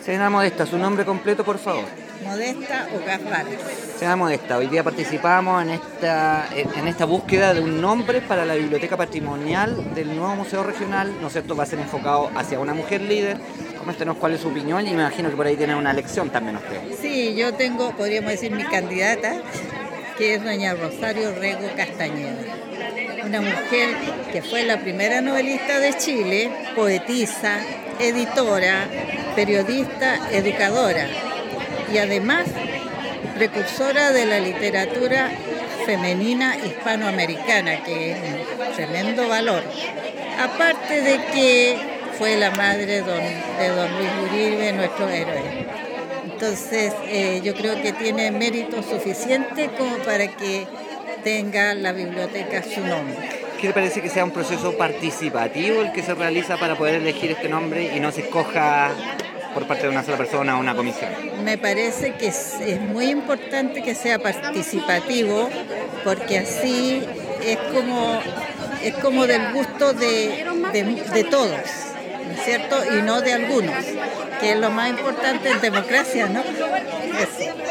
Señora Modesta, su nombre completo, por favor. Modesta Ocas. Señora Modesta, hoy día participamos en esta búsqueda de un nombre para la biblioteca patrimonial del nuevo Museo Regional, ¿no es cierto? Va a ser enfocado hacia una mujer líder. Coméntenos cuál es su opinión y me imagino que por ahí tiene una elección también usted. Sí, yo tengo, podríamos decir, mi candidata, que es doña Rosario Rego Castañeda. Una mujer que fue la primera novelista de Chile, poetisa, editora, periodista, educadora y además precursora de la literatura femenina hispanoamericana, que es un tremendo valor. Aparte de que fue la madre de don Luis Uribe, nuestro héroe. Entonces, yo creo que tiene mérito suficiente como para que tenga la biblioteca su nombre. ¿Qué le parece que sea un proceso participativo el que se realiza para poder elegir este nombre y no se escoja por parte de una sola persona o una comisión? Me parece que es muy importante que sea participativo, porque así es como del gusto de todos, ¿no es cierto? Y no de algunos, que es lo más importante en democracia, ¿no? Eso.